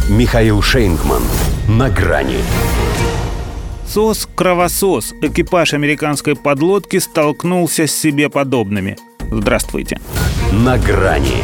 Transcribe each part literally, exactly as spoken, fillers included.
Михаил Шейнгман. На грани. СОС-кровосос. Экипаж американской подлодки столкнулся с себе подобными. Здравствуйте. На грани.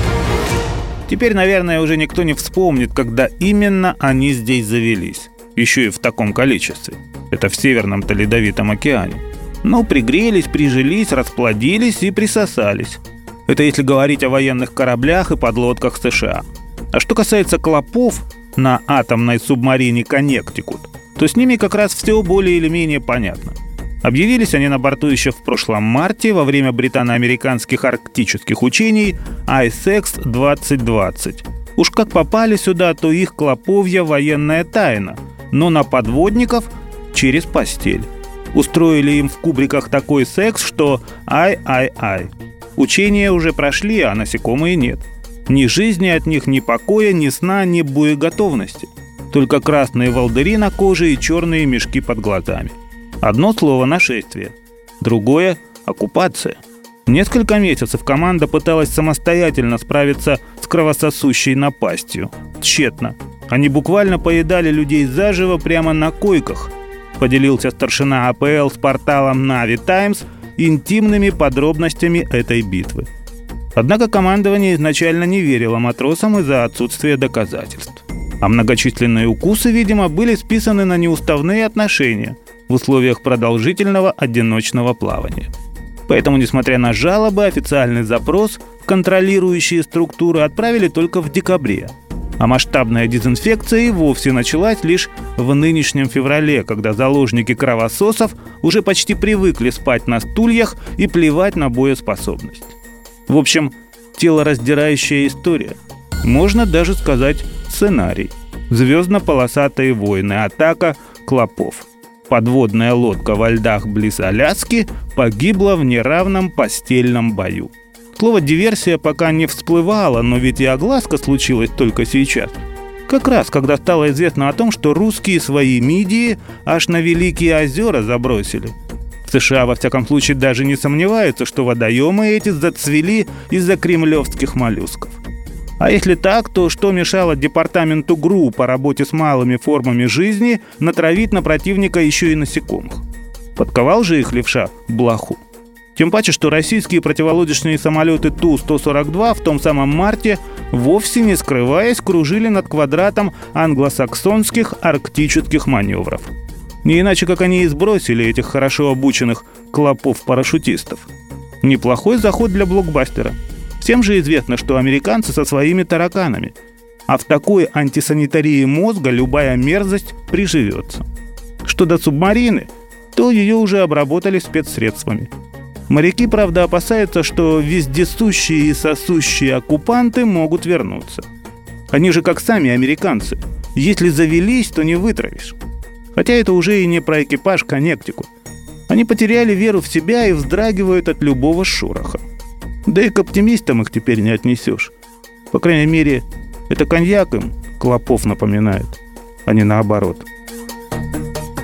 Теперь, наверное, уже никто не вспомнит, когда именно они здесь завелись. Еще и в таком количестве. Это в Северном-то Ледовитом океане. Но пригрелись, прижились, расплодились и присосались. Это если говорить о военных кораблях и подлодках США. А что касается клопов на атомной субмарине «Коннектикут», то с ними как раз все более или менее понятно. Объявились они на борту еще в прошлом марте во время британо-американских арктических учений ай эс икс двадцать двадцать. Уж как попали сюда, то их клоповья военная тайна, но на подводников через постель. Устроили им в кубриках такой секс, что ай-ай-ай. Учения уже прошли, а насекомые нет. Ни жизни от них, ни покоя, ни сна, ни боеготовности. Только красные волдыри на коже и черные мешки под глазами. Одно слово — нашествие. Другое — оккупация. Несколько месяцев команда пыталась самостоятельно справиться с кровососущей напастью. Тщетно. Они буквально поедали людей заживо прямо на койках. Поделился старшина а пэ эл с порталом Navy Times интимными подробностями этой битвы. Однако командование изначально не верило матросам из-за отсутствия доказательств. А многочисленные укусы, видимо, были списаны на неуставные отношения в условиях продолжительного одиночного плавания. Поэтому, несмотря на жалобы, официальный запрос в контролирующие структуры отправили только в декабре. А масштабная дезинфекция и вовсе началась лишь в нынешнем феврале, когда заложники кровососов уже почти привыкли спать на стульях и плевать на боеспособность. В общем, телораздирающая история. Можно даже сказать сценарий. Звездно-полосатые войны. Атака клопов. Подводная лодка во льдах близ Аляски погибла в неравном постельном бою. Слово «диверсия» пока не всплывало, но ведь и огласка случилась только сейчас. Как раз, когда стало известно о том, что русские свои мидии аж на Великие озера забросили. В США, во всяком случае, даже не сомневаются, что водоемы эти зацвели из-за кремлевских моллюсков. А если так, то что мешало департаменту ГРУ по работе с малыми формами жизни натравить на противника еще и насекомых? Подковал же их левша блоху. Тем паче, что российские противолодочные самолеты Ту сто сорок два в том самом марте, вовсе не скрываясь, кружили над квадратом англосаксонских арктических маневров. Не иначе, как они и сбросили этих хорошо обученных клопов-парашютистов. Неплохой заход для блокбастера. Всем же известно, что американцы со своими тараканами. А в такой антисанитарии мозга любая мерзость приживется. Что до субмарины, то ее уже обработали спецсредствами. Моряки, правда, опасаются, что вездесущие и сосущие оккупанты могут вернуться. Они же как сами американцы. Если завелись, то не вытравишь. Хотя это уже и не про экипаж «Коннектикут». Они потеряли веру в себя и вздрагивают от любого шороха. Да и к оптимистам их теперь не отнесешь. По крайней мере, это коньяк им клопов напоминает, а не наоборот.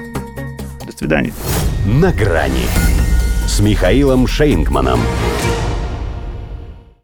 До свидания. На грани с Михаилом Шейнгманом.